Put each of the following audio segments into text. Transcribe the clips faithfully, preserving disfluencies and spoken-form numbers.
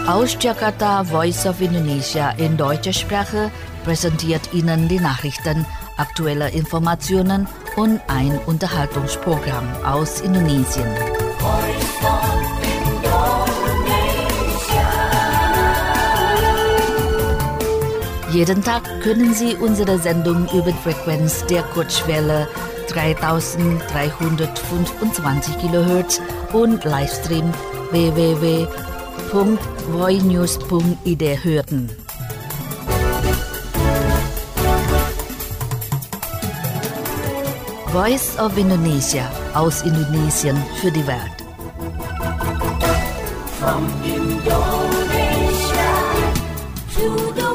Aus Jakarta, Voice of Indonesia in deutscher Sprache präsentiert Ihnen die Nachrichten, aktuelle Informationen und ein Unterhaltungsprogramm aus Indonesien. Jeden Tag können Sie unsere Sendung über die Frequenz der Kurzwelle dreitausenddreihundertfünfundzwanzig Kilohertz und Livestream w w w punkt voinews punkt i d hören. Voice of Indonesia aus Indonesien für die Welt. From Indonesia to the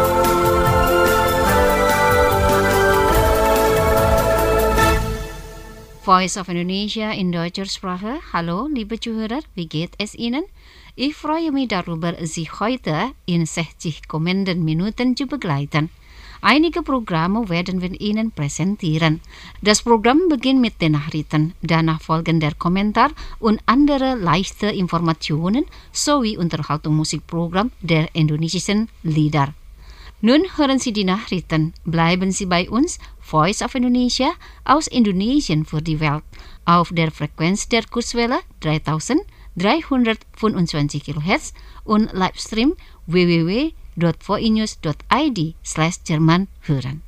Voice of Indonesia in deutscher Sprache. Hallo, liebe Zuhörer, wie geht es Ihnen? Ich freue mich darüber, Sie heute in sechzig kommenden Minuten zu begleiten. Einige Programme werden wir Ihnen präsentieren. Das Programm beginnt mit den Nachrichten, danach folgen der Kommentar und andere leichte Informationen sowie Unterhaltungsmusikprogramm der indonesischen Lieder. Nun hören Sie die Nachrichten. Bleiben Sie bei uns, Voice of Indonesia aus Indonesien für die Welt, auf der Frequenz der Kurzwelle dreitausenddreihundertfünfundzwanzig Kilohertz und Livestream w w w punkt voinews punkt i d slash Jerman hören.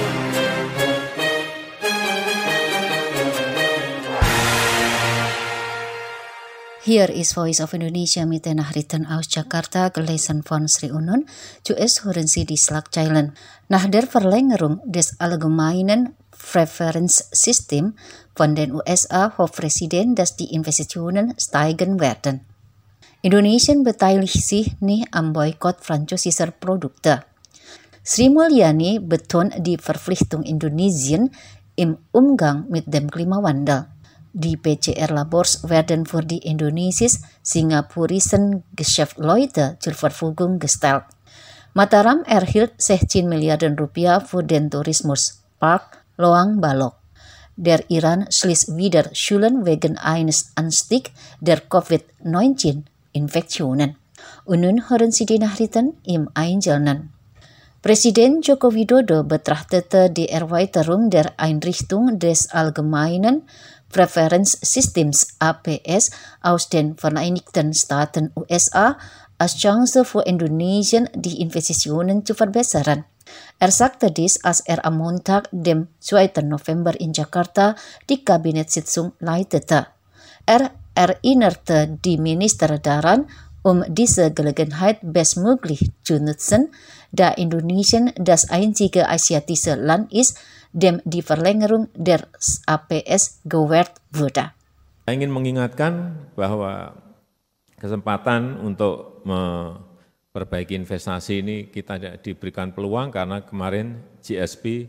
Hier ist Voice of Indonesia mit den Nachrichten aus Jakarta, gelesen von Sri Unun. Zuerst hören Sie die Schlagzeilen. Nach der Verlängerung des allgemeinen Präferenzsystems von den U S A hofft Präsident, dass die Investitionen steigen werden. Indonesien beteiligt sich nicht am Boykott französischer Produkte. Sri Mulyani betont die Verpflichtung Indonesien im Umgang mit dem Klimawandel. Die P C R-Labors werden für die indonesisch-singapurischen Geschäftsleute zur Verfügung gestellt. Mataram erhielt sechzehn Milliarden Rupiah für den Tourismuspark Loang Balok. Der Iran schließt wieder Schulen wegen eines Anstiegs der Covid neunzehn Infektionen. Und nun hören Sie die Nachrichten im Einzelnen. Präsident Joko Widodo betrachtete die Erweiterung der Einrichtung des allgemeinen Präferenzsystems A P S aus den Vereinigten Staaten U S A als Chance für Indonesien, die Investitionen zu verbessern. Er sagte dies, als er am Montag, dem zweiten November in Jakarta, die Kabinettssitzung leitete. Er erinnerte die Minister daran, um diese Gelegenheit bestmöglich zu nutzen, da Indonesien das einzige asiatische Land ist, dem die Verlängerung der A P S gewährt wurde. Saya ingin mengingatkan bahwa kesempatan untuk memperbaiki investasi ini kita diberikan peluang karena kemarin G S P.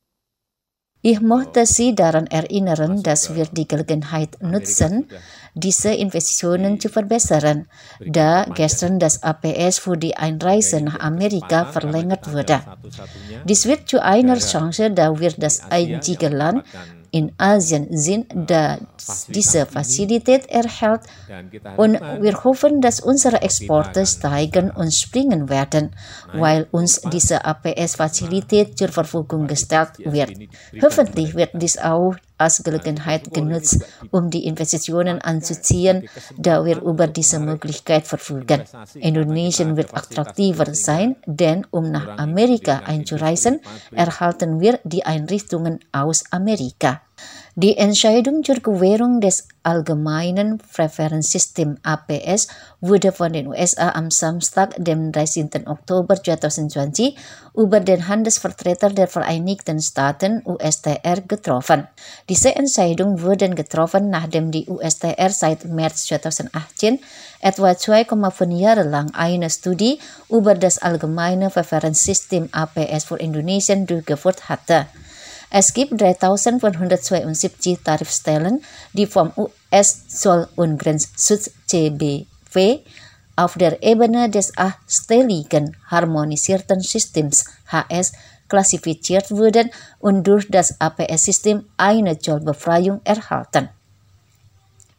Ich möchte Sie daran erinnern, dass wir die Gelegenheit nutzen, diese Investitionen zu verbessern, da gestern das A P S für die Einreise nach Amerika verlängert wurde. Dies wird zu einer Chance, da wir das einzige Land in Asien sind, das diese Fazilität erhält, und wir hoffen, dass unsere Exporte steigen und springen werden, weil uns diese A P S-Fazilität zur Verfügung gestellt wird. Hoffentlich wird dies auch als Gelegenheit genutzt, um die Investitionen anzuziehen, da wir über diese Möglichkeit verfügen. Indonesien wird attraktiver sein, denn um nach Amerika einzureisen, erhalten wir die Einrichtungen aus Amerika. Die Entscheidung zur Gewährung des allgemeinen Präferenzsystems A P S wurde von den U S A am Samstag, dem dreizehnten Oktober zweitausendzwanzig, über den Handelsvertreter der Vereinigten Staaten U S T R getroffen. Diese Entscheidung wurde getroffen, nachdem die U S T R seit März zweitausendachtzehn etwa zwei Komma fünf Jahre lang eine Studie über das allgemeine Präferenzsystem A P S für Indonesien durchgeführt hatte. Es gibt dreitausendfünfhundertzweiundsiebzig Tarifstellen, die vom U S-Zoll- und Grenzschutz C B W auf der Ebene des achstelligen harmonisierten Systems H S klassifiziert wurden und durch das A P S-System eine Zollbefreiung erhalten.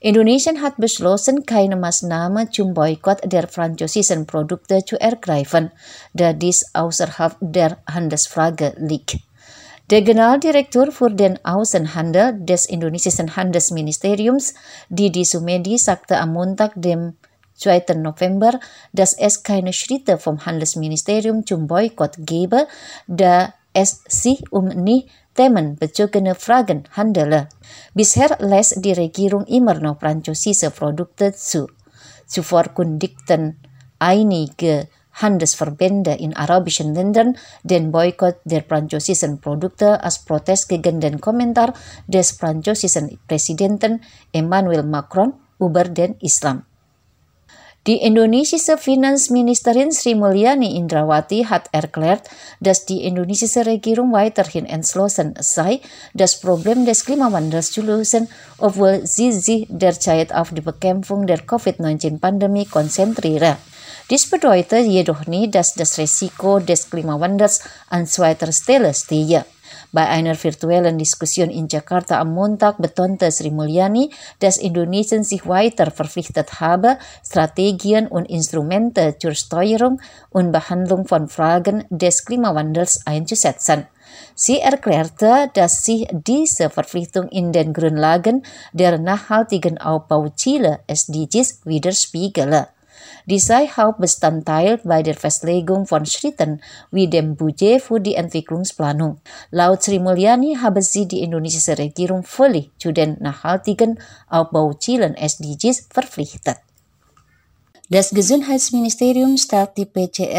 Indonesien hat beschlossen, keine Maßnahme zum Boykott der französischen Produkte zu ergreifen, da dies außerhalb der Handelsfrage liegt. Der Generaldirektor für den Außenhandel des indonesischen Handelsministeriums, Didi Sumedi, sagte am Montag, dem zweiten November, dass es keine Schritte vom Handelsministerium zum Boykott gebe, da es sich um nicht themenbezogene Fragen handele. Bisher lässt die Regierung immer noch französische Produkte zu. Zuvor kündigten einige Handelsverbände in arabischen Ländern den Boykott der französischen Produkte als Protest gegen den Kommentar des französischen Präsidenten Emmanuel Macron über den Islam. Die indonesische Finanzministerin Sri Mulyani Indrawati hat erklärt, dass die indonesische Regierung weiterhin entschlossen sei, das Problem des Klimawandels zu lösen, obwohl sie sich derzeit auf die Bekämpfung der Covid neunzehn Pandemie konzentriere. Dies bedeutet jedoch nicht, dass das Risiko des Klimawandels an zweiter Stelle stehe. Bei einer virtuellen Diskussion in Jakarta am Montag betonte Sri Mulyani, dass Indonesien sich weiter verpflichtet habe, Strategien und Instrumente zur Steuerung und Behandlung von Fragen des Klimawandels einzusetzen. Sie erklärte, dass sich diese Verpflichtung in den Grundlagen der nachhaltigen Aufbauziele S D Gs widerspiegele. Dies sei Hauptbestandteil bei der Festlegung von Schritten wie dem Budget für die Entwicklungsplanung. Laut Sri Mulyani habe sie die indonesische Regierung völlig zu den nachhaltigen Aufbauzielen S D Gs verpflichtet. Das Gesundheitsministerium stellt die P C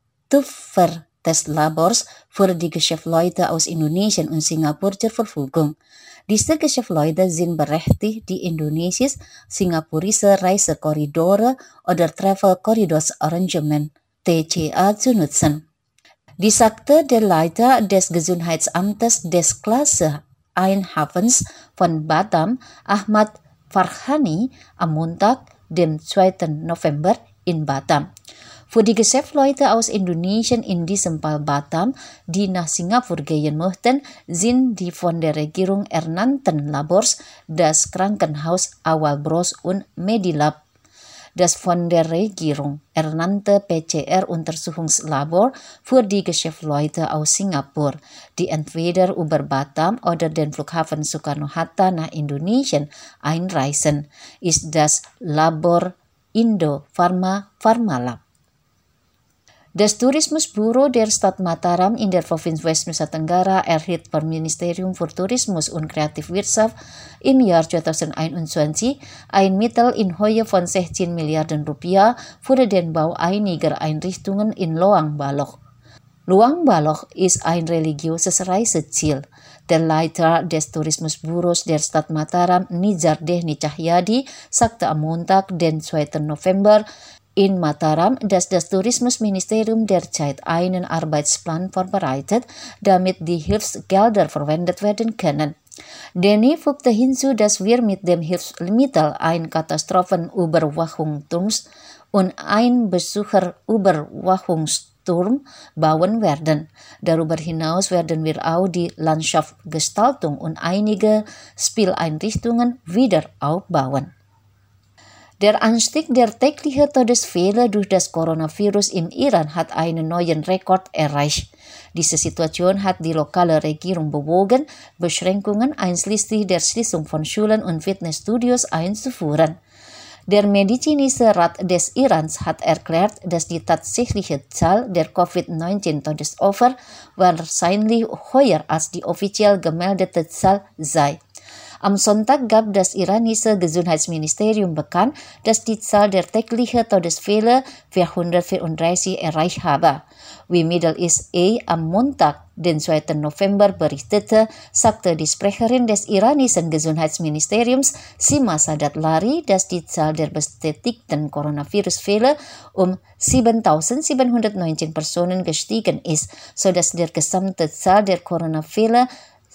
R-Tupfer-Testlabors für die Geschäftsleute aus Indonesien und Singapur zur Verfügung. Diese Geschäftsleute sind berechtigt, die indonesisch-singapurische Reisekorridore oder Travel Corridors Arrangement T C A zu nutzen. Dies sagte der Leiter des Gesundheitsamtes des Klasse eins Hafens von Batam, Ahmad Farhani, am Montag, dem zweiten November in Batam. Für die Geschäftsleute aus Indonesien, in diesem Fall Batam, die nach Singapur gehen möchten, sind die von der Regierung ernannten Labors das Krankenhaus Awal Bros und Medilab. Das von der Regierung ernannte P C R-Untersuchungslabor für die Geschäftsleute aus Singapur, die entweder über Batam oder den Flughafen Soekarno-Hatta nach Indonesien einreisen, ist das Labor Indo Pharma Pharmalab. Das Tourismusbüro der Stadt Mataram in der Provinz West Nusa Tenggara erhielt vom Ministerium für Tourismus und Kreativwirtschaft im Jahr zweitausendeinundzwanzig ein Mittel in Höhe von sechzehn Milliarden Rupiah für den Bau einiger Einrichtungen in Loang Balok. Loang Balok ist ein religiöses Reiseziel. Der Leiter des Tourismusbüros der Stadt Mataram, Nizar Dehni Cahyadi, sagte am Montag, den zweiten November, in Mataram, dass das Tourismusministerium derzeit einen Arbeitsplan vorbereitet, damit die Hilfsgelder verwendet werden können. Deni fügte hinzu, dass wir mit dem Hilfsmittel ein Katastrophenüberwachungsturm und ein Besucherüberwachungsturm bauen werden. Darüber hinaus werden wir auch die Landschaftsgestaltung und einige Spieleinrichtungen wieder aufbauen. Der Anstieg der täglichen Todesfälle durch das Coronavirus im Iran hat einen neuen Rekord erreicht. Diese Situation hat die lokale Regierung bewogen, Beschränkungen einschließlich der Schließung von Schulen und Fitnessstudios einzuführen. Der medizinische Rat des Irans hat erklärt, dass die tatsächliche Zahl der Covid neunzehn Todesopfer wahrscheinlich höher als die offiziell gemeldete Zahl sei. Am Sonntag gab das iranische Gesundheitsministerium bekannt, dass die Zahl der täglichen Todesfälle vierhundertvierunddreißig erreicht habe. Wie Middle East A am Montag, den zweiten November, berichtete, sagte die Sprecherin des iranischen Gesundheitsministeriums, Sima Sadatlari, dass die Zahl der bestätigten Coronavirus-Fälle um siebentausendsiebenhundertneunzehn Personen gestiegen ist, sodass der gesamte Zahl der Corona-Fälle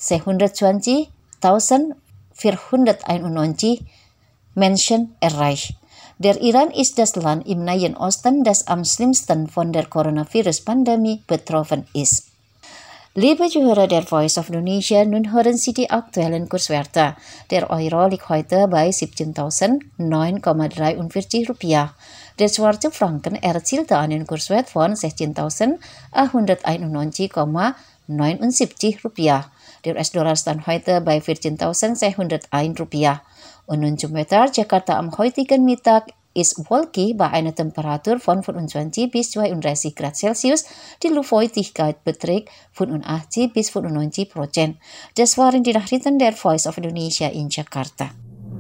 zweihundertzwanzigtausendvierhunderteinundneunzig Menschen erreicht. Der Iran ist das Land im Nahen Osten, das am schlimmsten von der Coronavirus-Pandemie betroffen ist. Liebe Zuhörer der Voice of Indonesia, nun hören Sie die aktuellen Kurswerte. Der Euro liegt heute bei siebzehntausendneun Komma dreiundvierzig Rupiah. Der Schweizer Franken erzielte einen Kurswert von sechzehntausendachthunderteinundneunzig Komma neunundsiebzig Rupiah. Der U S-Dollar stand heute bei vierzehntausendsechshunderteins Rupiah. Und nun zum Wetter. Jakarta am heutigen Mittag ist wolkig bei einer Temperatur von fünfundzwanzig bis zweiunddreißig Grad Celsius. Die Luftfeuchtigkeit beträgt fünfundachtzig bis fünfundneunzig Prozent. Das waren die Nachrichten der Voice of Indonesia in Jakarta.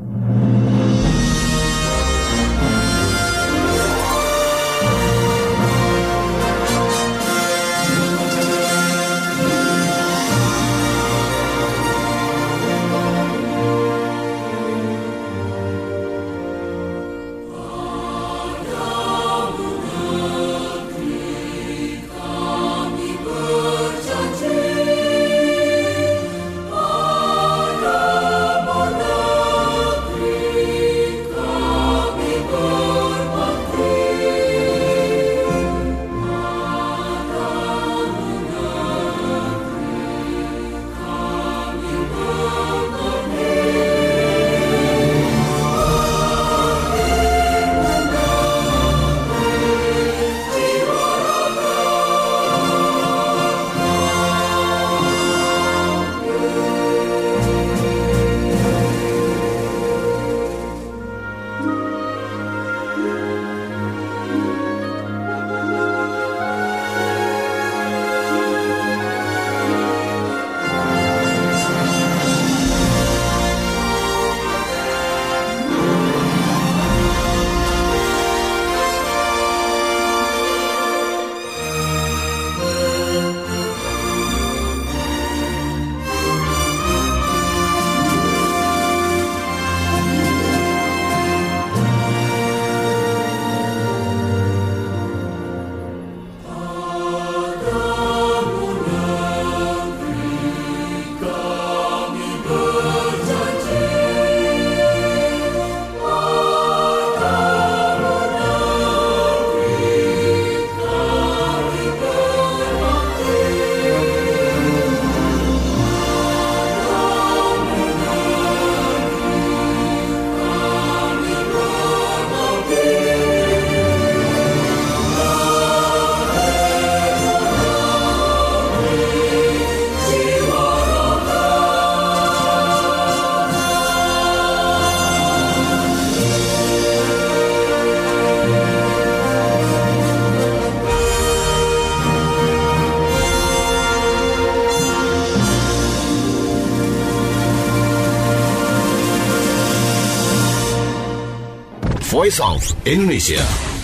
Voice of Indonesia.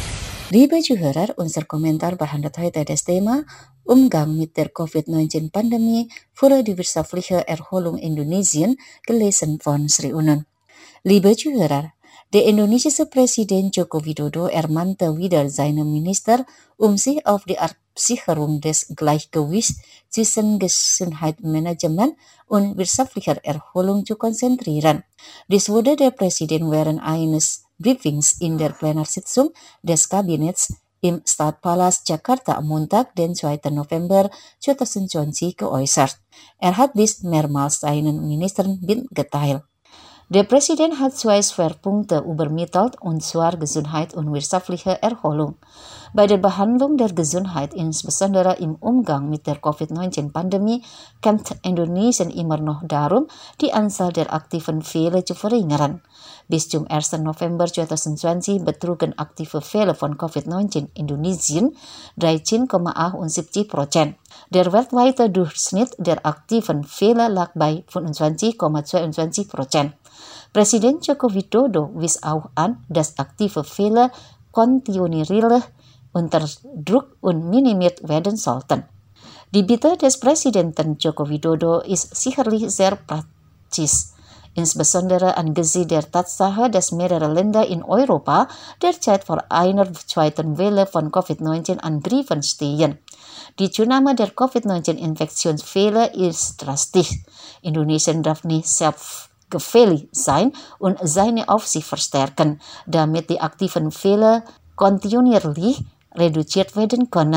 Liebe Zuhörer, unser Kommentar behandelt heute das Thema Umgang mit der Covid neunzehn-Pandemie für die wirtschaftliche Erholung Indonesien, gelesen von Sri Unen. Liebe Zuhörer, der indonesische Präsident Joko Widodo ermahnte wieder seine Minister, um sich auf die Absicherung des Gleichgewichts zwischen Gesundheitsmanagement und wirtschaftlicher Erholung zu konzentrieren. Dies wurde der Präsident während eines Briefings in der Plenarsitzung des Kabinetts im Stadtpalast Jakarta am Montag, den zweiten November zweitausendzwanzig, geäußert. Er hat dies mehrmals seinen Ministern mitgeteilt. Der Präsident hat zwei Schwerpunkte übermittelt, und zwar Gesundheit und wirtschaftliche Erholung. Bei der Behandlung der Gesundheit, insbesondere im Umgang mit der Covid neunzehn-Pandemie, kämpft Indonesien immer noch darum, die Anzahl der aktiven Fälle zu verringern. Bis zum ersten November zweitausendzwanzig betrugen aktive Fälle von Covid neunzehn in Indonesien dreizehn Komma achtundsiebzig Prozent. Der weltweite Durchschnitt der aktiven Fälle lag bei fünfundzwanzig Komma zweiundzwanzig Prozent. Präsident Joko Widodo wies auch an, dass aktive Fälle kontinuierlich unterdrückt und minimiert werden sollten. Die Bitte des Präsidenten Joko Widodo ist sicherlich sehr praktisch, insbesondere angesichts der Tatsache, dass mehrere Länder in Europa derzeit vor einer zweiten Welle von Covid neunzehn angegriffen stehen. Die Zunahme der Covid neunzehn-Infektionsfälle ist drastisch. Indonesien darf nicht selbstgefällig sein und seine Aufsicht verstärken, damit die aktiven Fälle kontinuierlich reduziert werden können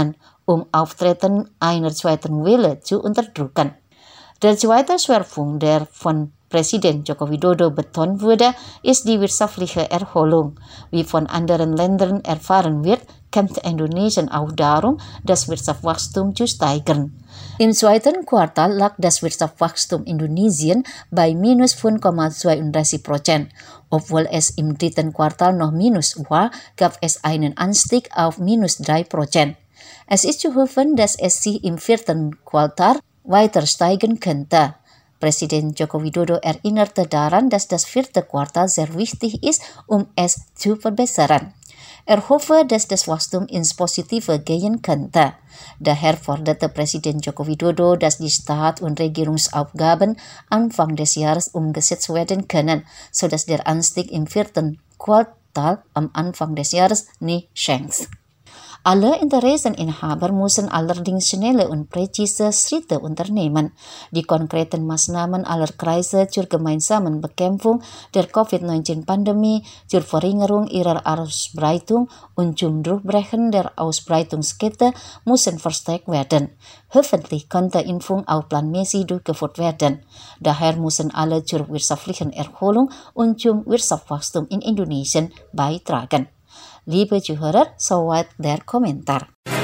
um Auftreten einer zweiten Welle zu unterdrücken. Der zweite Schwerpunkt, der von Präsident Joko Widodo betont wurde, ist die wirtschaftliche Erholung. Wie von anderen Ländern erfahren wird, kämpft Indonesien auch darum, das Wirtschaftswachstum zu steigern. Im zweiten Quartal lag das Wirtschaftswachstum Indonesien bei minus fünf Komma zweiunddreißig Prozent. Obwohl es im dritten Quartal noch minus war, gab es einen Anstieg auf minus drei Prozent. Es ist zu hoffen, dass es sich im vierten Quartal weiter steigen könnte. Präsident Joko Widodo erinnerte daran, dass das vierte Quartal sehr wichtig ist, um es zu verbessern. Er hoffe, dass das Wachstum ins Positive gehen könnte. Daher forderte Präsident Joko Widodo, dass die Staat- und Regierungsaufgaben Anfang des Jahres umgesetzt werden können, sodass der Anstieg im vierten Quartal am Anfang des Jahres nicht schenkt. Alle Interesseninhaber müssen allerdings schnelle und präzise Schritte unternehmen. Die konkreten Maßnahmen aller Kreise zur gemeinsamen Bekämpfung der Covid neunzehn Pandemie, zur Verringerung ihrer Ausbreitung und zum Durchbrechen der Ausbreitungskette müssen verstärkt werden. Hoffentlich könnte Impfung auch planmäßig durchgeführt werden. Daher müssen alle zur wirtschaftlichen Erholung und zum Wirtschaftswachstum in Indonesien beitragen. Liebe Zuhörer, soweit der Kommentar.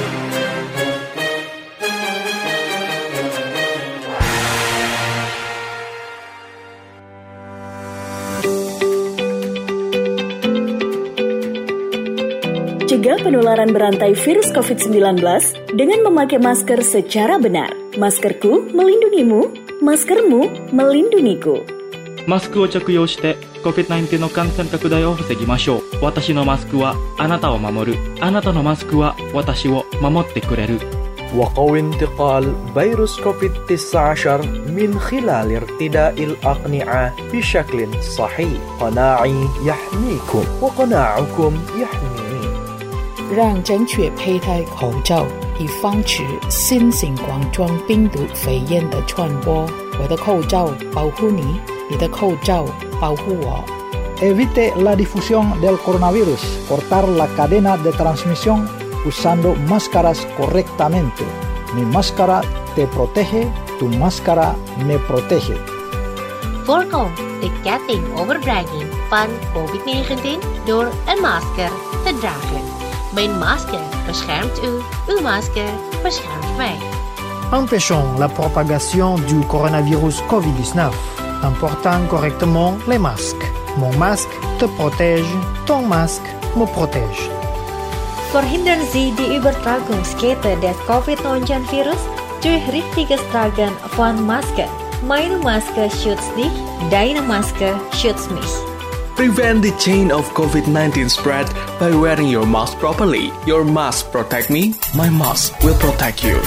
Cegah penularan berantai virus covid sembilan belas dengan memakai masker secara benar. Maskerku melindungimu, maskermu melindungiku. マスクを着用して コビッドナインティーン の感染拡大を防ぎましょう。私のマスクはあなたを守る。あなたのマスクは私を守ってくれる。 وقوي انتقال فيروس كوفيد تسعة عشر من خلال ارتداء الأقنعة بشكل صحيح. قناعي يحميكم وقناعكم يحميني. 让正确佩戴口罩，以防止新型冠状病毒肺炎的传播。我的口罩保护你，你的口罩保护我。 Evite la difusión del coronavirus. Cortar la cadena de transmisión usando máscaras correctamente. Mi máscara te protege, tu máscara me protege. Voorkom de ketting overdrijving van covid negentien door een masker te dragen. Mijn masker beschermt u, uw masker beschermt mij. Empêchons la propagation du coronavirus covid dix-neuf en portant correctement les masques. Mon masque te protège, ton masque me protège. Verhindern Sie die Übertragungskette des covid neunzehn Virus durch richtiges Tragen von Masken. Meine Maske schützt dich, deine Maske schützt mich. Prevent the chain of covid nineteen spread by wearing your mask properly. Your mask protect me, my mask will protect you.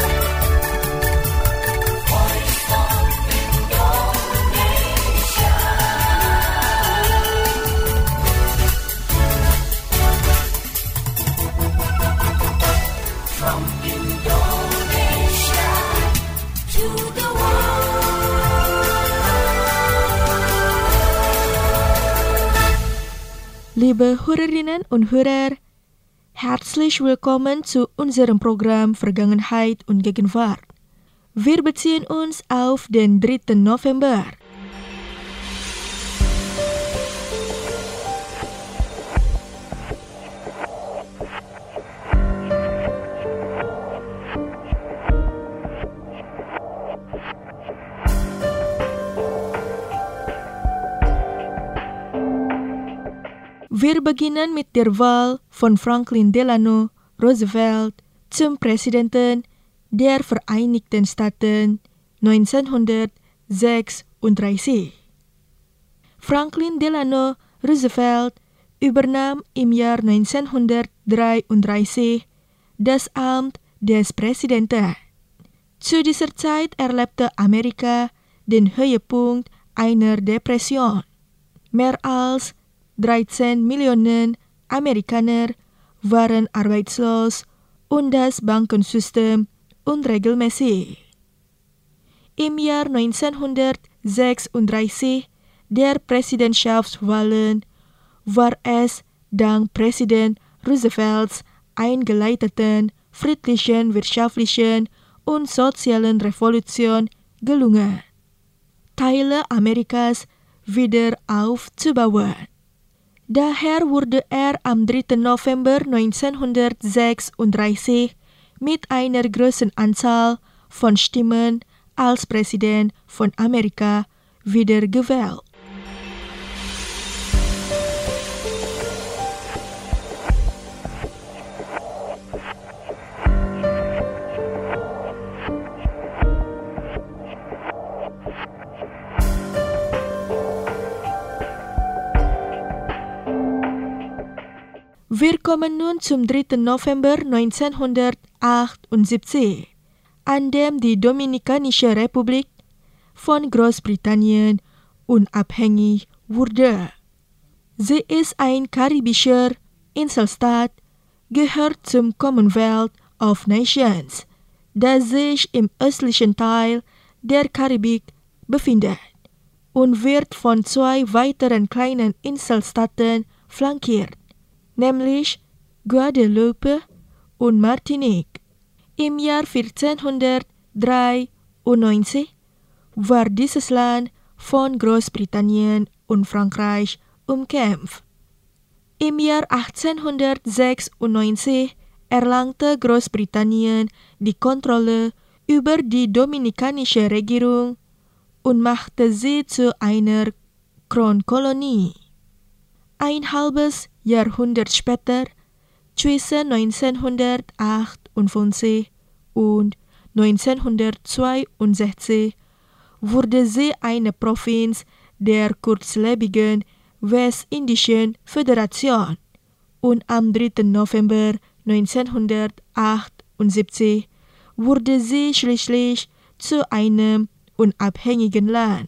Liebe Hörerinnen und Hörer, herzlich willkommen zu unserem Programm Vergangenheit und Gegenwart. Wir beziehen uns auf den dritten November. Wir beginnen mit der Wahl von Franklin Delano Roosevelt zum Präsidenten der Vereinigten Staaten neunzehnhundertsechsunddreißig. Franklin Delano Roosevelt übernahm im Jahr neunzehnhundertdreiunddreißig das Amt des Präsidenten. Zu dieser Zeit erlebte Amerika den Höhepunkt einer Depression. Mehr als dreizehn Millionen Amerikaner waren arbeitslos und das Bankensystem unregelmäßig. Im Jahr neunzehnhundertsechsunddreißig, der Präsidentschaftswahlen, war es dank Präsident Roosevelts eingeleiteten friedlichen, wirtschaftlichen und sozialen Revolution gelungen, Teile Amerikas wieder aufzubauen. Daher wurde er am dritten November neunzehnhundertsechsunddreißig mit einer großen Anzahl von Stimmen als Präsident von Amerika wiedergewählt. Wir kommen nun zum dritten November neunzehnhundertachtundsiebzig, an dem die Dominikanische Republik von Großbritannien unabhängig wurde. Sie ist ein karibischer Inselstaat, gehört zum Commonwealth of Nations, das sich im östlichen Teil der Karibik befindet und wird von zwei weiteren kleinen Inselstaaten flankiert, nämlich Guadeloupe und Martinique. Im Jahr vierzehnhundertdreiundneunzig war dieses Land von Großbritannien und Frankreich umkämpft. Im Jahr achtzehnhundertsechsundneunzig erlangte Großbritannien die Kontrolle über die dominikanische Regierung und machte sie zu einer Kronkolonie. Ein halbes Jahrhundert später, zwischen neunzehnhundertachtundfünfzig und neunzehnhundertzweiundsechzig, wurde sie eine Provinz der kurzlebigen Westindischen Föderation und am dritten November neunzehnhundertachtundsiebzig wurde sie schließlich zu einem unabhängigen Land.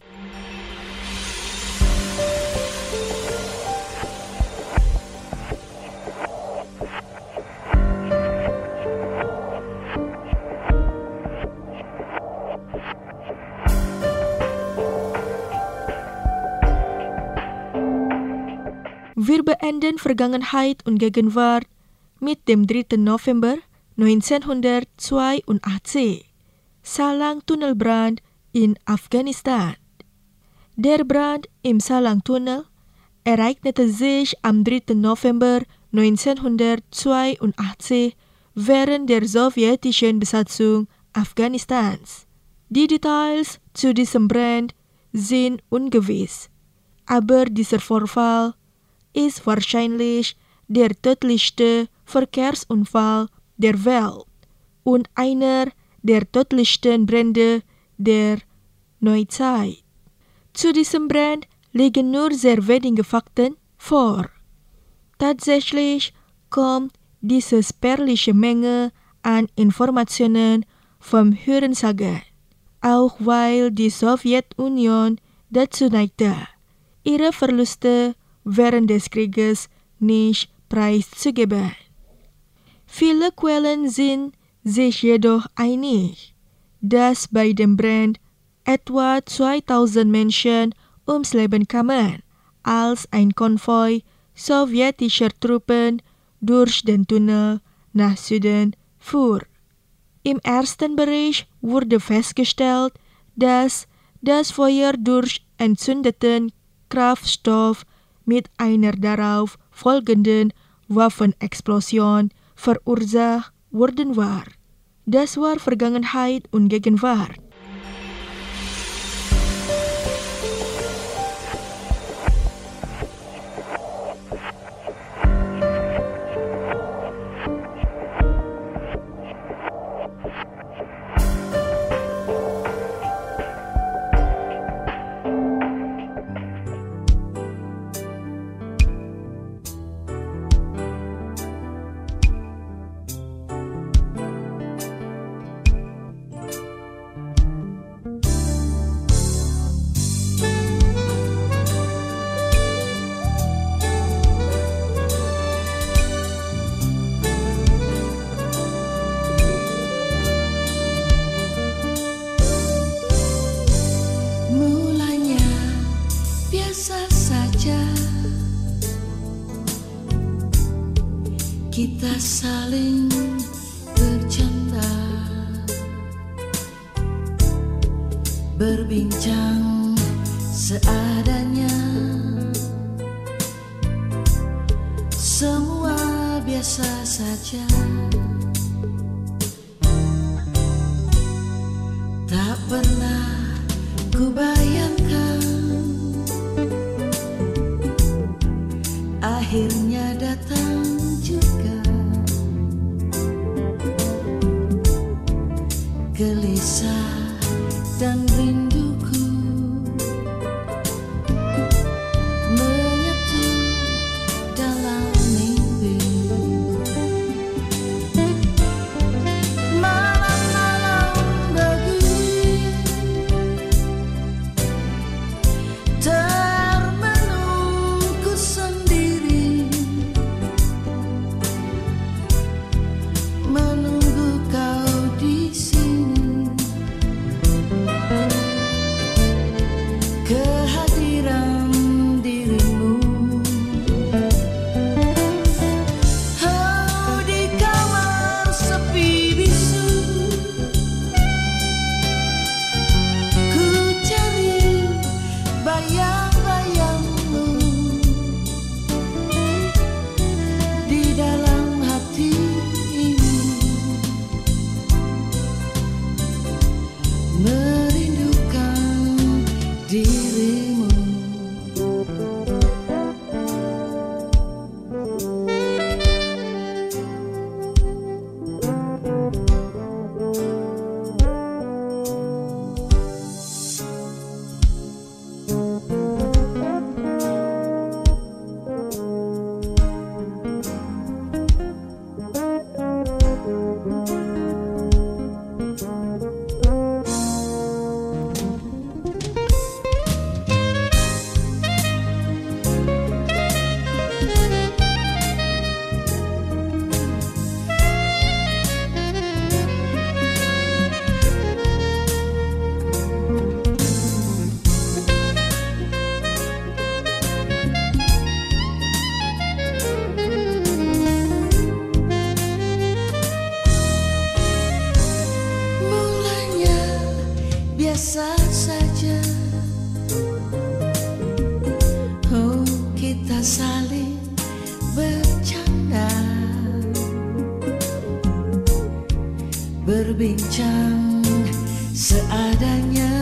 Wir beenden Vergangenheit und Gegenwart mit dem dritten November neunzehnhundertzweiundachtzig, Salang-Tunnelbrand in Afghanistan. Der Brand im Salang-Tunnel ereignete sich am dritten November neunzehnhundertzweiundachtzig während der sowjetischen Besatzung Afghanistans. Die Details zu diesem Brand sind ungewiss, aber dieser Vorfall ist wahrscheinlich der tödlichste Verkehrsunfall der Welt und einer der tödlichsten Brände der Neuzeit. Zu diesem Brand liegen nur sehr wenige Fakten vor. Tatsächlich kommt diese spärliche Menge an Informationen vom Hörensagen, auch weil die Sowjetunion dazu neigte, ihre Verluste während des Krieges nicht preiszugeben. Viele Quellen sind sich jedoch einig, dass bei dem Brand etwa zweitausend Menschen ums Leben kamen, als ein Konvoi sowjetischer Truppen durch den Tunnel nach Süden fuhr. Im ersten Bericht wurde festgestellt, dass das Feuer durch entzündeten Kraftstoff mit einer darauf folgenden Waffenexplosion verursacht worden war. Das war Vergangenheit und Gegenwart. Kita saling bercinta. berbincang seadanya, semua biasa saja. Tak pernah ku bayangkan akhirnya datang juga gelisah dan rinduku menyatu dalam mimpi. Malam-malam begini termenungku sendiri, menunggu kau di sini. Kehadiran dirimu, oh di kamar sepi bisu, ku cari bayang-bayangmu di dalam hati ini, merindukan dirimu. Mulanya biasa saja, oh kita saling bercanda, berbincang seadanya,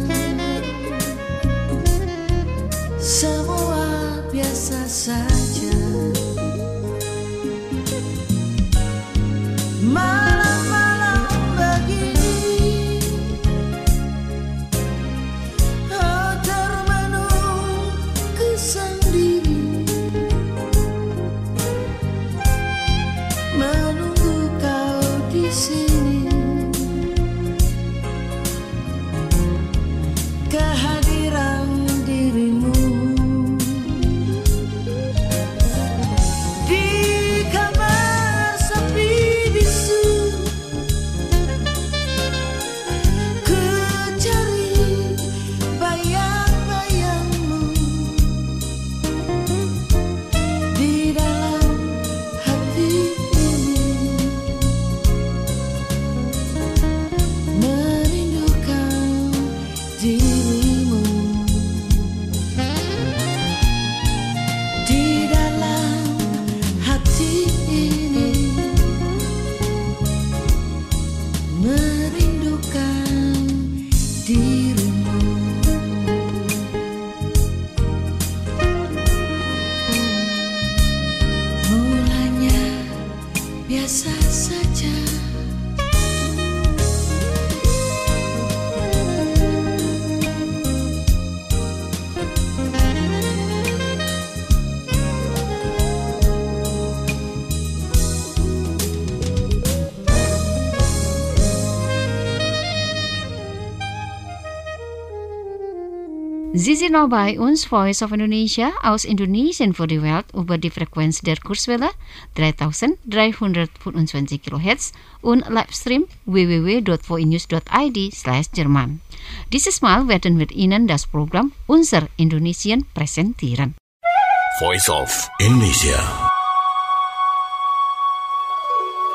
semua biasa saja. Malam-malam begini, oh termenungku sendiri, menunggu kau di sini. Kehadiran dirimu di kamar sepi bisu, ku cari bayang-bayangmu di dalam hati ini, merindukan dirimu di dalam hati ini, merindukan dirimu. Mulanya biasa saja, Sie sind noch bei uns, Voice of Indonesia, aus Indonesien für die Welt über die Frequenz der Kurzwelle dreitausenddreihundertfünfundzwanzig Kilohertz und Livestream w w w punkt voinews punkt i d slash Jerman. Dieses Mal werden wir Ihnen das Programm Unser Indonesien präsentieren. Voice of Indonesia.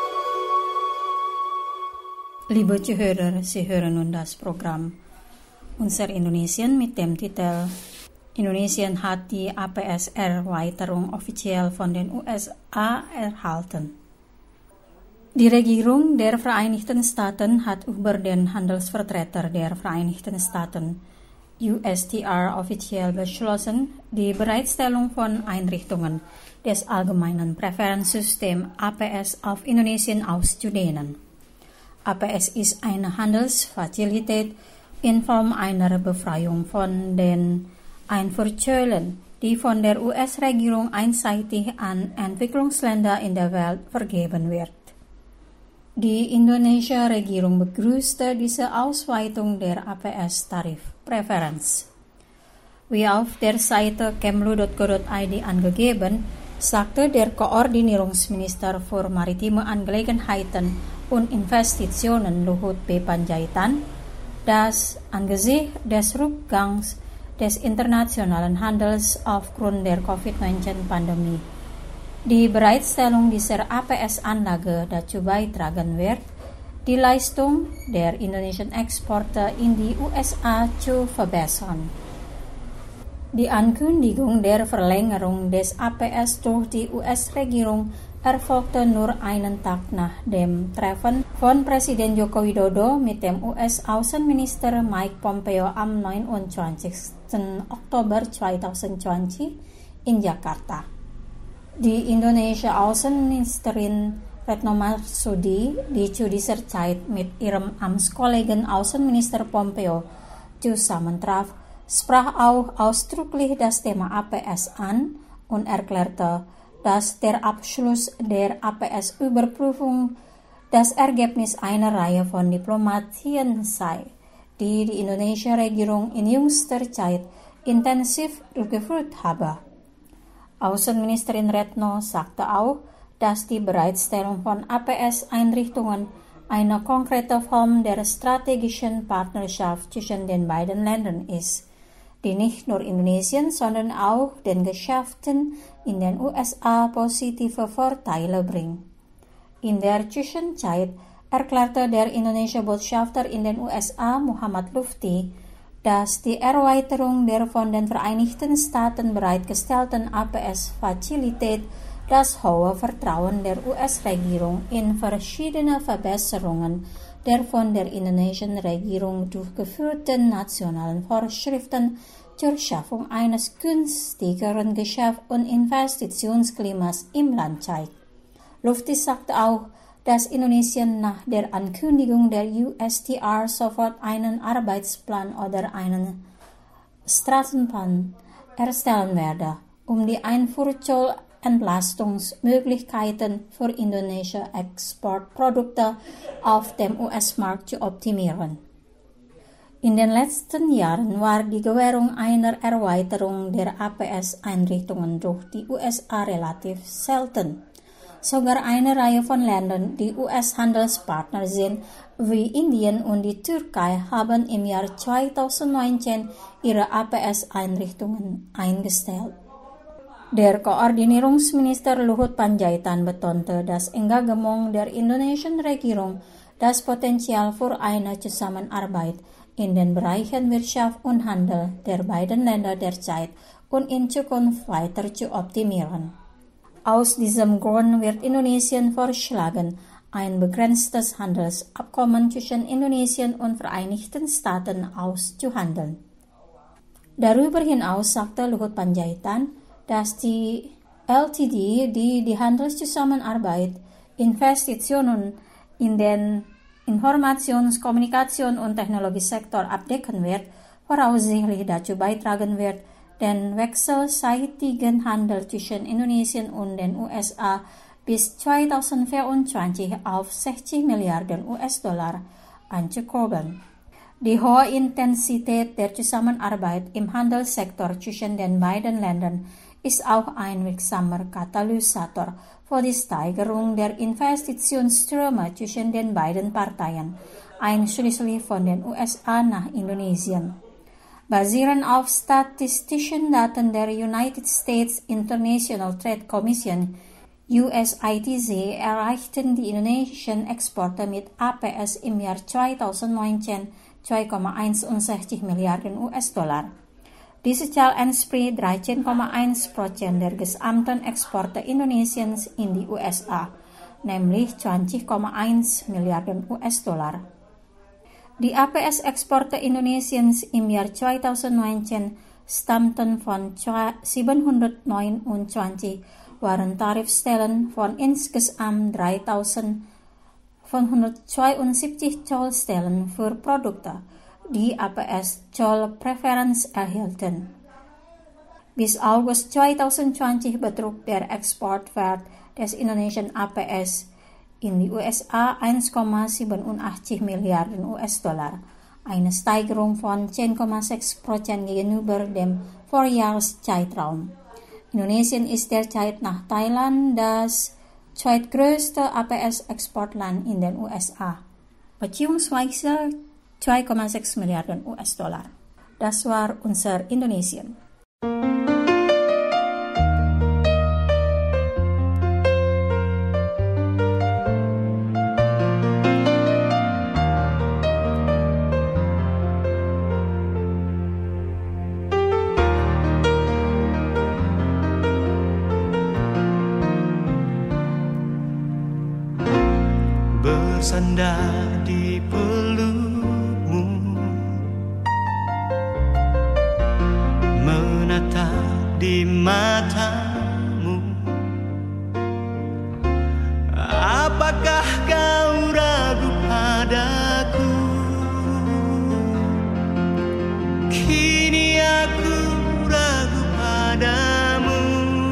Liebe Zuhörer, Sie hören nun das Programm unser Indonesien mit dem Titel Indonesien hat die A P S-Erweiterung offiziell von den U S A erhalten. Die Regierung der Vereinigten Staaten hat über den Handelsvertreter der Vereinigten Staaten U S T R offiziell beschlossen, die Bereitstellung von Einrichtungen des allgemeinen Präferenzsystems A P S auf Indonesien auszudehnen. A P S ist eine Handelsfazilität in Form einer Befreiung von den Einfuhrzöllen, die von der U S-Regierung einseitig an Entwicklungsländer in der Welt vergeben wird. Die indonesische Regierung begrüßte diese Ausweitung der A P S-Tarifpräferenz. Wie auf der Seite kemlu dot go dot I D angegeben, sagte der Koordinierungsminister für maritime Angelegenheiten und Investitionen Luhut B. Panjaitan, dass angesichts des Rückgangs des internationalen Handels aufgrund der Covid neunzehn-Pandemie die Bereitstellung dieser A P S-Anlage dazu beitragen wird, die Leistung der indonesischen Exporte in die U S A zu verbessern. Die Ankündigung der Verlängerung des A P S durch die U S-Regierung erfolgte nur einen Tag nach dem Treffen von Präsident Joko Widodo mit dem U S-Außenminister Mike Pompeo am neunundzwanzigsten Oktober zweitausendzwanzig in Jakarta. Die indonesische Außenministerin Retno Marsudi, die zu dieser Zeit mit ihrem Amtskollegen Außenminister Pompeo zusammentraf, sprach auch ausdrücklich das Thema A P S an und erklärte, dass der Abschluss der A P S-Überprüfung das Ergebnis einer Reihe von Diplomatien sei, die die indonesische Regierung in jüngster Zeit intensiv durchgeführt habe. Außenministerin Retno sagte auch, dass die Bereitstellung von A P S-Einrichtungen eine konkrete Form der strategischen Partnerschaft zwischen den beiden Ländern ist, die nicht nur Indonesien, sondern auch den Geschäften in den U S A positive Vorteile bringt. In der Zwischenzeit erklärte der indonesische Botschafter in den U S A Muhammad Lufti, dass die Erweiterung der von den Vereinigten Staaten bereitgestellten A P S-Fazilität das hohe Vertrauen der U S-Regierung in verschiedene Verbesserungen der von der indonesischen Regierung durchgeführten nationalen Vorschriften zur Schaffung eines günstigeren Geschäfts- und Investitionsklimas im Land zeigt. Lufti sagte auch, dass Indonesien nach der Ankündigung der U S T R sofort einen Arbeitsplan oder einen Straßenplan erstellen werde, um die Einfuhrzollentlastungsmöglichkeiten für indonesische Exportprodukte auf dem U S-Markt zu optimieren. In den letzten Jahren war die Gewährung einer Erweiterung der A P S-Einrichtungen durch die U S A relativ selten. Sogar eine Reihe von Ländern, die U S-Handelspartner sind, wie Indien und die Türkei, haben im Jahr zweitausendneunzehn ihre A P S-Einrichtungen eingestellt. Der Koordinierungsminister Luhut Panjaitan betonte das Engagement der indonesischen Regierung, das Potenzial für eine Zusammenarbeit in den Bereichen Wirtschaft und Handel der beiden Länder derzeit und in Zukunft weiter zu optimieren. Aus diesem Grund wird Indonesien vorschlagen, ein begrenztes Handelsabkommen zwischen Indonesien und Vereinigten Staaten auszuhandeln. Darüber hinaus sagte Luhut Panjaitan, dass die L T D, die die Handelszusammenarbeit, Investitionen in den Informations-, Kommunikation- und Technologiesektor abdecken wird, voraussichtlich dazu beitragen wird, den wechselseitigen Handel zwischen Indonesien und den U S A bis zweitausendvierundzwanzig auf sechzig Milliarden U S-Dollar anzukurbeln. Die hohe Intensität der Zusammenarbeit im Handelssektor zwischen den beiden Ländern ist auch ein wirksamer Katalysator für die Steigerung der Investitionsströme zwischen den beiden Parteien, einschließlich von den U S A nach Indonesien. Basierend auf statistischen Daten der United States International Trade Commission U S I T Z erreichten die indonesischen Exporte mit A P S im Jahr zweitausendneunzehn zwei Komma einundsechzig Milliarden U S-Dollar. Diese Zahl entspricht dreizehn Komma eins Prozent der gesamten Exporte Indonesiens in die U S A, nämlich zwanzig Komma eins Milliarden U S-Dollar. Die A P S-Exporte Indonesiens im Jahr zweitausendneunzehn stammten von siebenhundertneunundzwanzig waren Tarifstellen von insgesamt dreitausendfünfhundertzweiundsiebzig Zollstellen für Produkte, die A P S-Zollpräferenz erhielten. Bis August zweitausendzwanzig betrug der Exportwert des indonesischen A P S in die U S A eins Komma siebenundachtzig Milliarden U S-Dollar, eine Steigerung von zehn Komma sechs Prozent gegenüber dem Vorjahreszeitraum. Indonesien ist derzeit nach Thailand das zweitgrößte A P S-Exportland in den U S A, beziehungsweise zwei Komma sechs Milliarden U S-Dollar. Das war unser Indonesien. Bersandar di pelukmu, menatap di matamu. Apakah kau ragu padaku? Kini aku ragu padamu.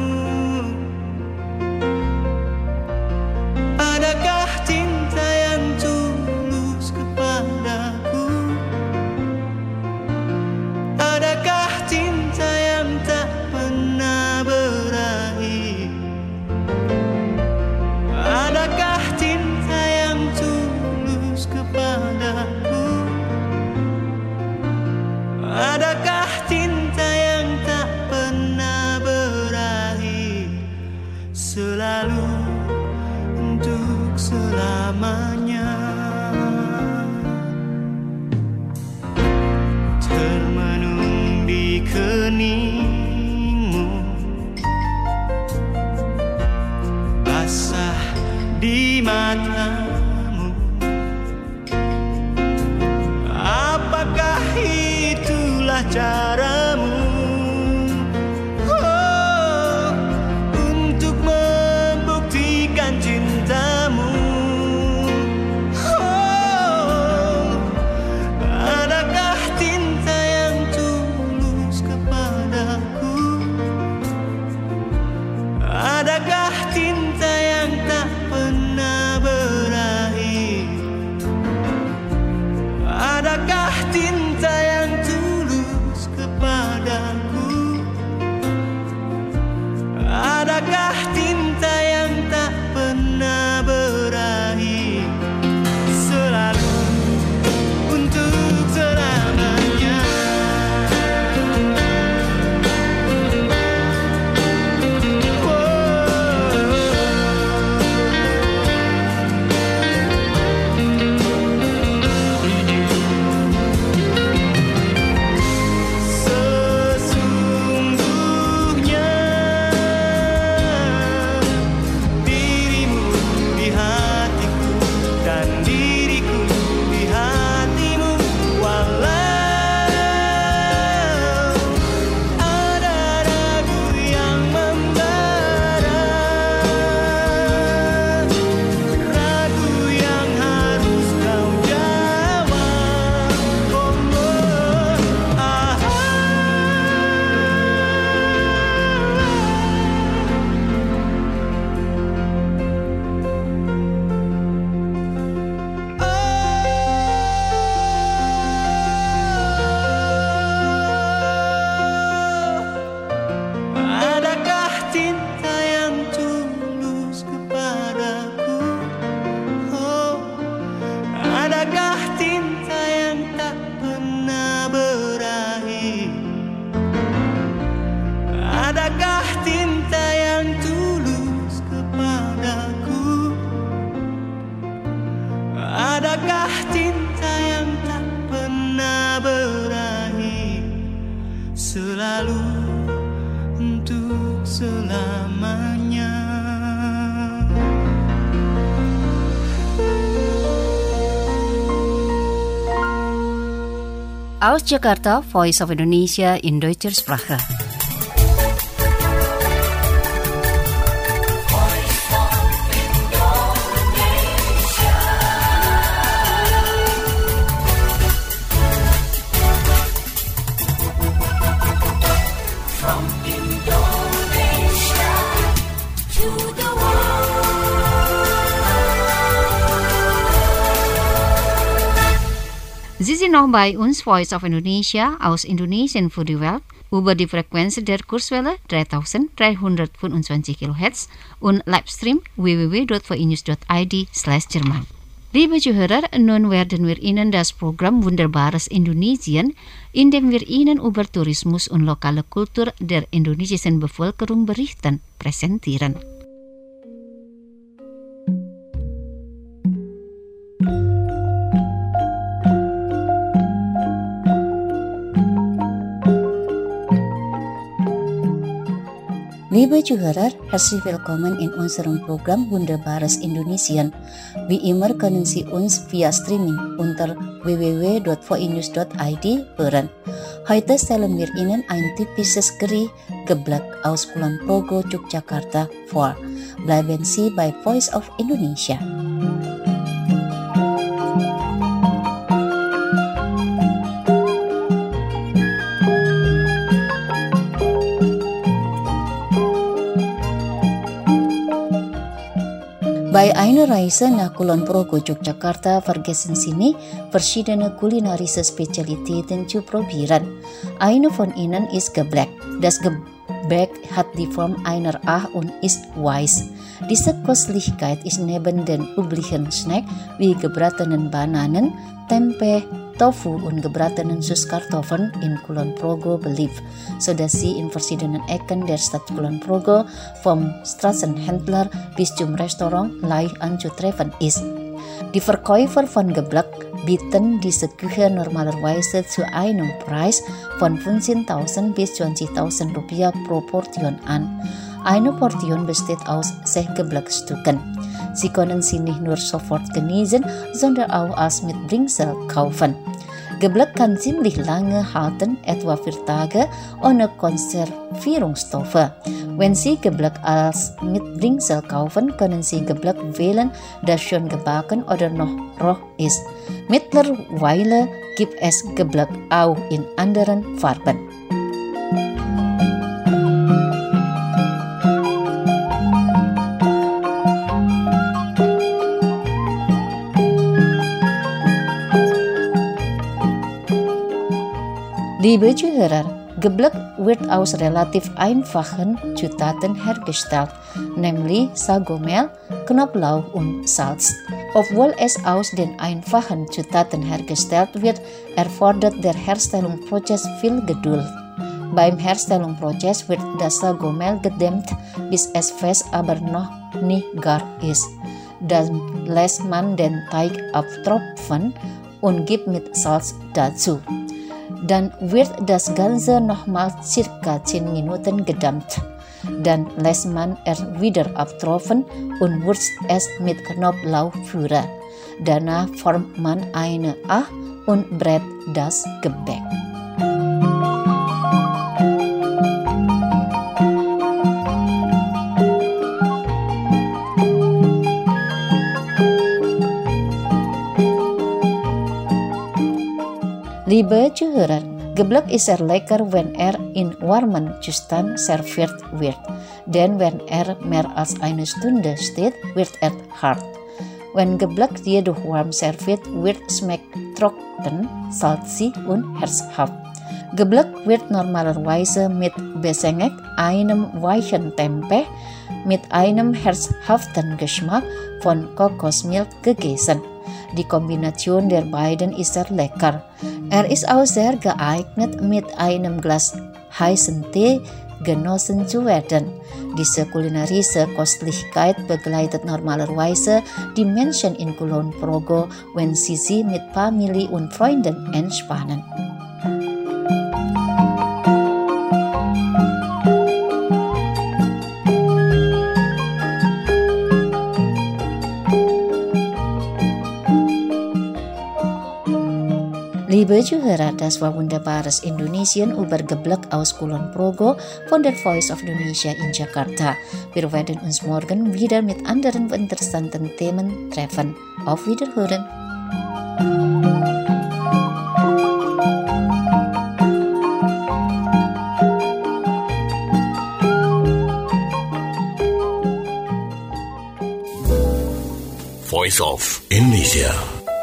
Adakah cinta yang tulus kepadaku? Adakah cinta yang tak pernah berakhir? Adakah cinta yang tulus kepadaku? Adakah cinta yang tak pernah berakhir? Selalu untuk selamanya. Termenung di keningmu, basah di matamu. Apakah itulah caramu? Oh, untuk membuktikan cintamu. Oh, adakah cinta yang tulus kepadaku? Adakah cinta yang tak pernah berakhir? Adakah cinta yang tulus kepadaku? Adakah cinta yang tak pernah berakhir? Selalu untuk selamanya. Oh, Aus Jakarta, Voice of Indonesia in Deutscher Sprache. From Indonesia to the Sie sind noch bei uns, Voice of Indonesia, aus Indonesien für die Welt, über die Frequenz der Kurzwelle dreitausenddreihundertfünfundzwanzig Kilohertz und Livestream w w w punkt voinews punkt i d slash Jerman. Liebe Zuhörer, nun werden wir Ihnen das Programm Wunderbares Indonesien, in dem wir Ihnen über Tourismus und lokale Kultur der indonesischen Bevölkerung berichten, präsentieren. Liebe Zuhörer, herzlich willkommen in unserem Programm Wunderbares Indonesien. Wie immer können Sie uns via Streaming unter w w w punkt voinews punkt i d hören. Heute stellen wir Ihnen ein typisches Gericht, Geblek aus Kulon Progo, Yogyakarta vor. Bleiben Sie bei Voice of Indonesia. Bei einer Reise nach Kulon Progo, Yogyakarta, vergessen Sie nicht, verschiedene kulinarische Spezialitäten zu probieren. Eine von ihnen ist Geblek. Das Gebäck hat die Form einer A und ist weiß. Diese Köstlichkeit ist neben den üblichen Snack wie gebratenen Bananen, Tempe, Tofu und gebratenen Süßkartoffeln in Kulon Progo beliebt, sodass sie in verschiedenen Ecken der Stadt Kulon Progo vom Straßenhändler bis zum Restaurant leicht anzutreffen ist. Die Verkäufer von Geblek bieten diese Küche normalerweise zu einem Preis von fünfzehntausend bis zwanzigtausend Rupiah pro Portion an. Eine Portion besteht aus sechs Gebleckstücken. Sie können sie nicht nur sofort genießen, sondern auch als Mitbringsel kaufen. Geblek kann ziemlich lange halten, etwa vier Tage, ohne Konservierungsstoffe. Wenn Sie Geblek als Mitbringsel kaufen, können Sie Geblek wählen, das schon gebacken oder noch roh ist. Mittlerweile gibt es Geblek auch in anderen Farben. Liebe Zuhörer, Geblek wird aus relativ einfachen Zutaten hergestellt, nämlich Sago-Mehl, Knoblauch und Salz. Obwohl es aus den einfachen Zutaten hergestellt wird, erfordert der Herstellungsprozess viel Geduld. Beim Herstellungsprozess wird das Sago-Mehl gedämpft, bis es fest, aber noch nicht gar ist. Dann lässt man den Teig abtropfen und gibt mit Salz dazu. Dann wird das Ganze nochmal circa zehn Minuten gedämpft. Dann lässt man es wieder abtropfen und würzt es mit Knoblauchpüree. Danach formt man eine A und brät das Gebäck. Liebe Zuhörer, Geblek ist sehr lecker, wenn er in warmen Zustand serviert wird. Denn wenn er mehr als eine Stunde steht, wird er hart. Wenn Geblek jedoch warm serviert wird, schmeckt trocken, salzig und herzhaft. Geblek wird normalerweise mit Besengek, einem weichen Tempe, mit einem herzhaften Geschmack von Kokosmilch gegessen. Die Kombination der beiden ist sehr lecker. Er ist auch sehr geeignet, mit einem Glas heißen Tee genossen zu werden. Diese kulinarische Köstlichkeit begleitet normalerweise die Menschen in Kulon Progo, wenn sie sich mit Familie und Freunden entspannen. Liebe Zuhörer, das war wunderbares Indonesien über Geblek aus Kulon Progo von der Voice of Indonesia in Jakarta. Wir werden uns morgen wieder mit anderen interessanten Themen treffen. Auf Wiederhören. Voice of Indonesia.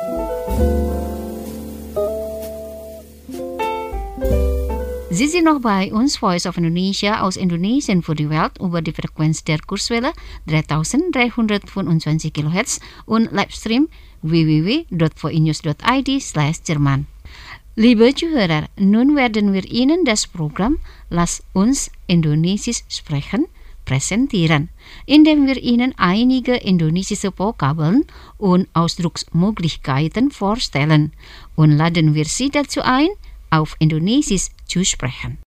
Sie sind noch bei uns, Voice of Indonesia aus Indonesien für die Welt über die Frequenz der Kurzwelle dreitausenddreihundertfünfundzwanzig Kilohertz und Livestream w w w punkt voinews punkt i d slash Jerman. Liebe Zuhörer, nun werden wir Ihnen das Programm Lass uns Indonesisch sprechen präsentieren, indem wir Ihnen einige indonesische Vokabeln und Ausdrucksmöglichkeiten vorstellen und laden wir Sie dazu ein, auf Indonesisch zu sprechen.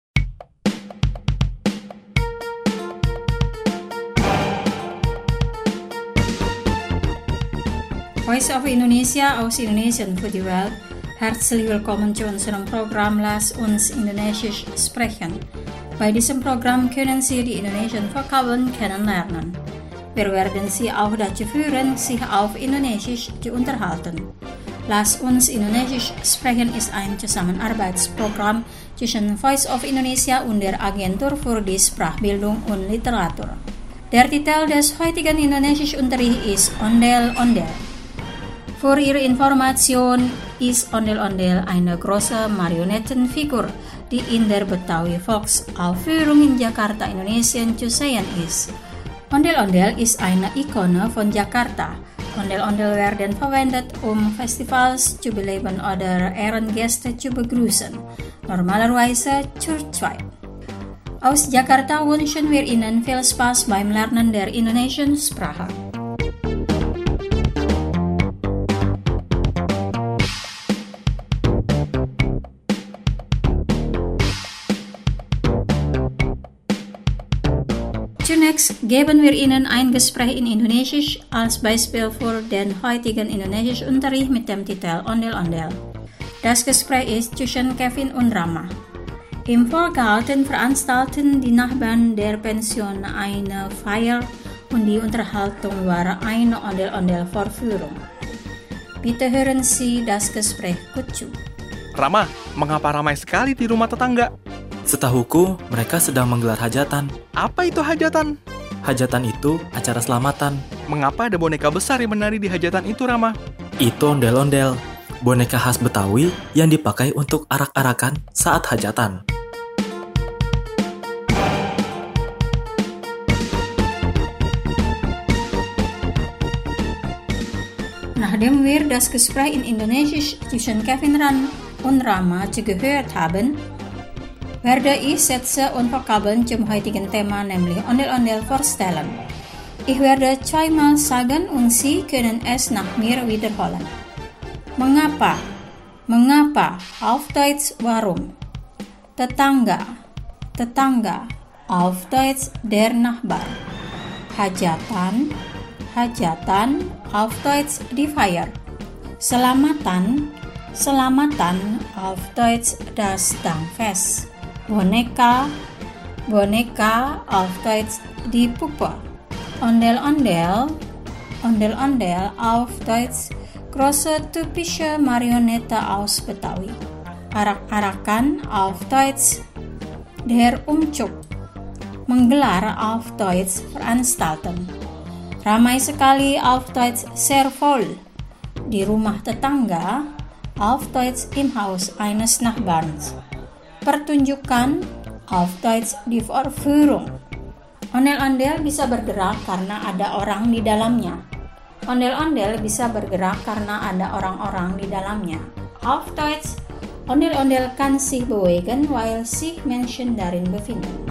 Voice of Indonesia aus Indonesien für die Welt. Herzlich willkommen zu unserem Programm Lass uns Indonesisch sprechen. Bei diesem Programm können Sie die indonesischen Vokabeln kennenlernen. Wir werden Sie auch dazu führen, sich auf Indonesisch zu unterhalten. Lass uns Indonesisch sprechen ist ein Zusammenarbeitsprogramm zwischen Voice of Indonesia und der Agentur für die Sprachbildung und Literatur. Der Titel des heutigen Indonesischunterrichts ist Ondel-Ondel. Für Ihre Information ist Ondel-Ondel eine große Marionettenfigur, die in der Betawi Volksaufführung in Jakarta, Indonesien zu sehen ist. Ondel-Ondel ist eine Ikone von Jakarta. Ondel-Ondel werden verwendet, um Festivals zu beleben oder Ehrengäste zu begrüßen, normalerweise churchweit. Aus Jakarta wünschen wir Ihnen viel Spaß beim Lernen der indonesischen Sprache. Zunächst geben wir Ihnen ein Gespräch in Indonesisch als Beispiel für den heutigen Indonesischunterricht mit dem Titel Ondel-Ondel. Das Gespräch ist zwischen Kevin und Rama. Im Vorgarten veranstalten die Nachbarn der Pension eine Feier und die Unterhaltung war eine Ondel-Ondel-Vorführung. Bitte hören Sie das Gespräch gut zu. Rama, mengapa ramai sekali di rumah tetangga? Setahuku, mereka sedang menggelar hajatan. Apa itu hajatan? Hajatan itu acara selamatan. Mengapa ada boneka besar yang menari di hajatan itu, Rama? Itu ondel-ondel, boneka khas Betawi yang dipakai untuk arak-arakan saat hajatan. Nachdem wir das Gespräch in Indonesisch zwischen Kevin und Rama zugehört haben, werde ich Sätze und Vokabeln zum heutigen Thema, nämlich Ondel-Ondel, vorstellen. Ich werde zweimal sagen und Sie können es nach mir wiederholen. Mengapa? Mengapa? Auf Deutsch warum? Tetangga. Tetangga. Auf Deutsch der Nachbar. Hajatan. Hajatan. Auf Deutsch die Feier. Selamatan. Selamatan. Auf Deutsch das Dankfest. Boneka, boneka, auf Deutsch die Puppe. Ondel-Ondel, Ondel-Ondel, auf Deutsch große typische Marionette aus Betawi. Arak-arakan, auf Deutsch der Umzug. Menggelar, auf Deutsch veranstalten. Ramai sekali, auf Deutsch sehr voll. Di rumah tetangga, auf Deutsch im Haus eines Nachbarns. Pertunjukan, auf Deutsch die Vorführung. Ondel-ondel bisa bergerak karena ada orang di dalamnya. Ondel-ondel bisa bergerak karena ada orang-orang di dalamnya. Auf Deutsch, Ondel-Ondel kann sich bewegen, weil sich Menschen darin befinden.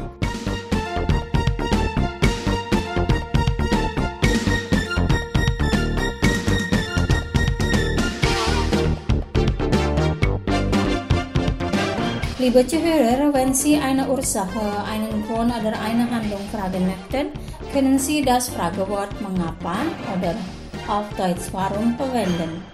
Liebe Zuhörer, wenn Sie eine Ursache, einen Grund oder eine Handlung fragen möchten, können Sie das Fragewort mengapa oder auf Deutsch warum verwenden.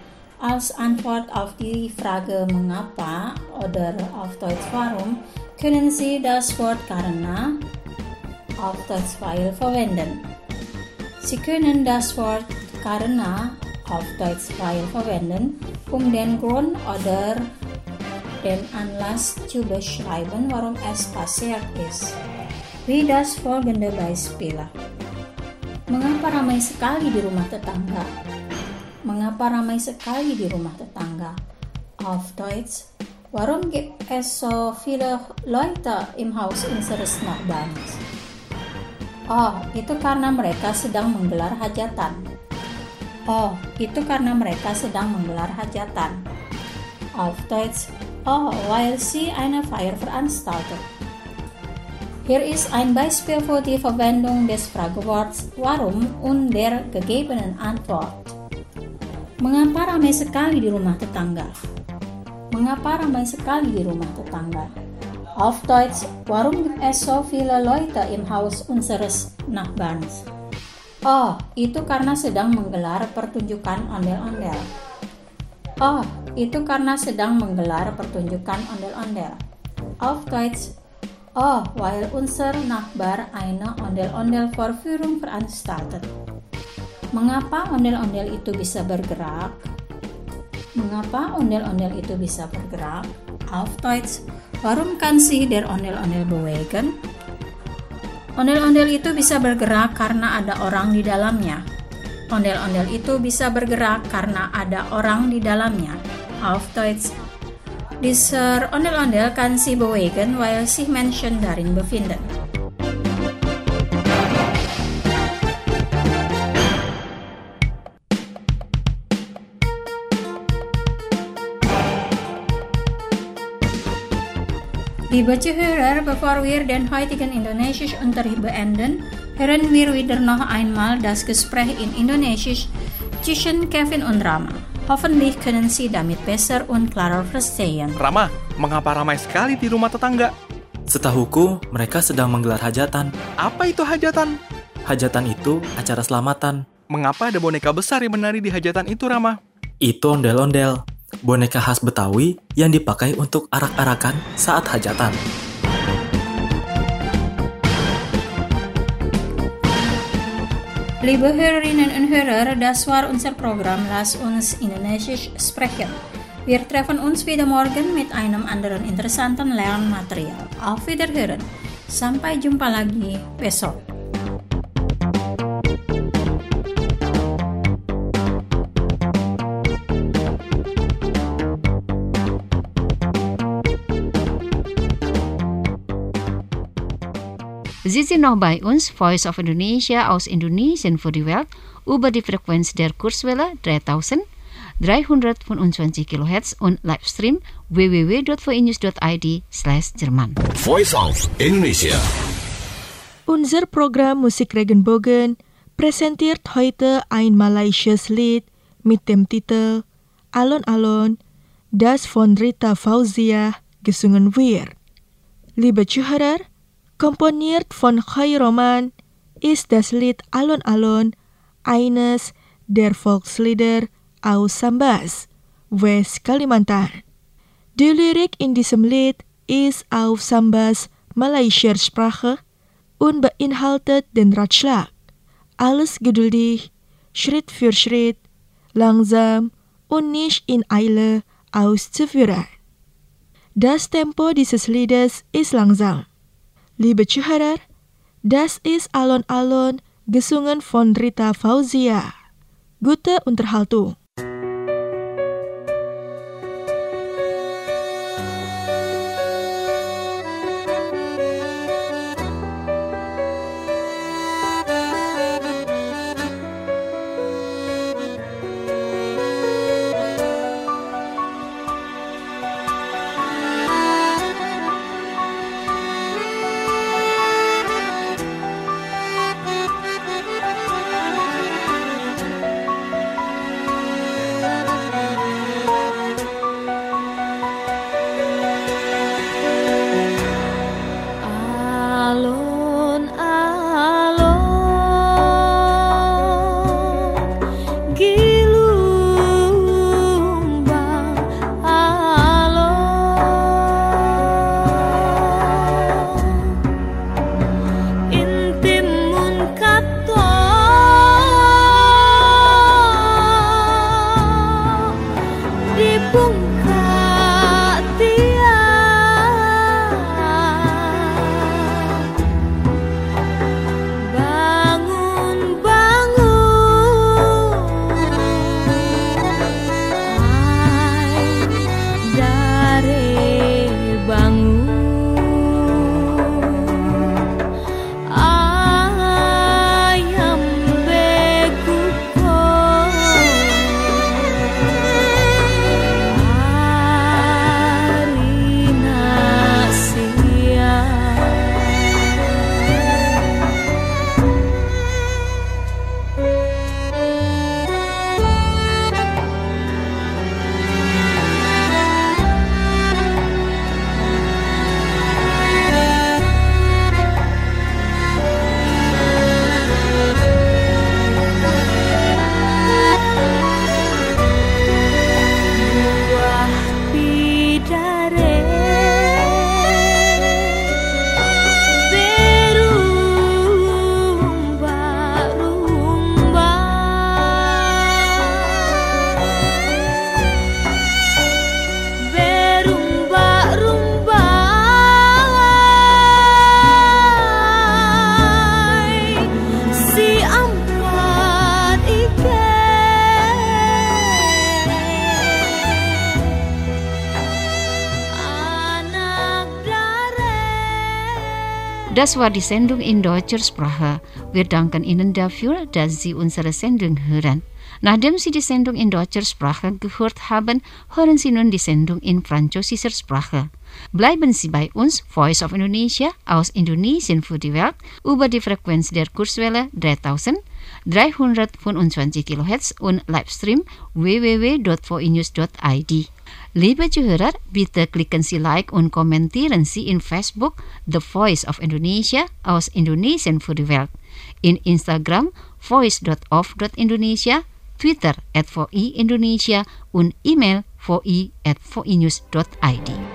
Als Antwort auf die Frage mengapa oder auf Deutsch warum können Sie das Wort karena auf Deutsch weil verwenden. Sie können das Wort karena auf Deutsch weil verwenden, um den Grund oder den Anlass zu beschreiben, warum es passiert ist. Wie das folgende Beispiel. Mengapa ramai sekali di rumah tetangga? Mengapa ramai sekali di rumah tetangga? Auf Deutsch, warum gibt es so viele Leute im Haus unseres Nachbarns? Oh, itu karena mereka sedang menggelar hajatan. Oh, itu karena mereka sedang menggelar hajatan. Auf Deutsch, oh, weil sie eine Feier veranstalten. Hier ist ein Beispiel für die Verwendung des Frageworts warum und der gegebenen Antwort. Mengapa ramai sekali di rumah tetangga? Mengapa ramai sekali di rumah tetangga? Auf Deutsch, warum gibt es so viele Leute im Haus unseres Nachbarns? Oh, itu karena sedang menggelar pertunjukan ondel-ondel. Oh, itu karena sedang menggelar pertunjukan ondel-ondel. Auf Deutsch, oh, weil unser Nachbar eine Ondel-Ondel-Vorführung veranstaltet. Mengapa ondel-ondel itu bisa bergerak? Mengapa ondel-ondel itu bisa bergerak? Auf Deutsch, warum kann sich der Ondel-Ondel bewegen? Ondel-ondel itu bisa bergerak karena ada orang di dalamnya. Ondel-ondel itu bisa bergerak karena ada orang di dalamnya. Auf Deutsch, dieser Ondel-Ondel kann sich bewegen, weil sich Menschen darin befinden. Liebe Zuhörer, bevor wir den heutigen Indonesisch Unterricht beenden, hören wir wieder noch einmal das Gespräch in Indonesisch zwischen Kevin und Rama. Hoffentlich können Sie damit besser und klarer verstehen. Rama, mengapa ramai sekali di rumah tetangga? Setahuku, mereka sedang menggelar hajatan. Apa itu hajatan? Hajatan itu acara selamatan. Mengapa ada boneka besar yang menari di hajatan itu, Rama? Itu ondel-ondel. Boneka khas Betawi yang dipakai untuk arak-arakan saat hajatan. Liebe Hörerinnen und Hörer, das war unser Programm Lass uns Indonesisch sprechen. Wir treffen uns wieder morgen mit einem anderen interessanten Lernmaterial. Auf Wiederhören. Sampai jumpa lagi besok. Sie sind noch bei uns, Voice of Indonesia aus Indonesien für die Welt, über die Frequenz der Kurzwelle dreitausenddreihundertfünfundzwanzig Kilohertz und Livestream w w w dot voinews dot i d slash Jerman. Voice of Indonesia. Unser Programm Musik Regenbogen präsentiert heute ein malaysisches Lied mit dem Titel Alon Alon, das von Rita Fauzia gesungen wird. Liebe Zuhörer, komponiert von Khairoman ist das Lied Alon Alon eines der Volkslieder aus Sambas, West Kalimantan. Die Lyrik in diesem Lied ist auf Sambas malaysischer Sprache und beinhaltet den Ratschlag, alles geduldig, Schritt für Schritt, langsam und nicht in Eile auszuführen. Das Tempo dieses Liedes ist langsam. Liebe Zuhörer, das ist Alon Alon, gesungen von Rita Fauzia. Gute Unterhaltung. Das war die Sendung in deutscher Sprache. Wir danken Ihnen dafür, dass Sie unsere Sendung hören. Nachdem Sie die Sendung in deutscher Sprache gehört haben, hören Sie nun die Sendung in französischer Sprache. Bleiben Sie bei uns, Voice of Indonesia, aus Indonesien für die Welt, über die Frequenz der Kurzwelle dreitausenddreihundertfünfundzwanzig Kilohertz und Livestream w w w dot voinews dot i d. Liebe Zuhörer, bitte klicken Sie Like und kommentieren Sie in Facebook The Voice of Indonesia aus Indonesien für die Welt, in Instagram voice dot of dot indonesia, Twitter at voi indonesia und E-Mail voi at voinews dot i d.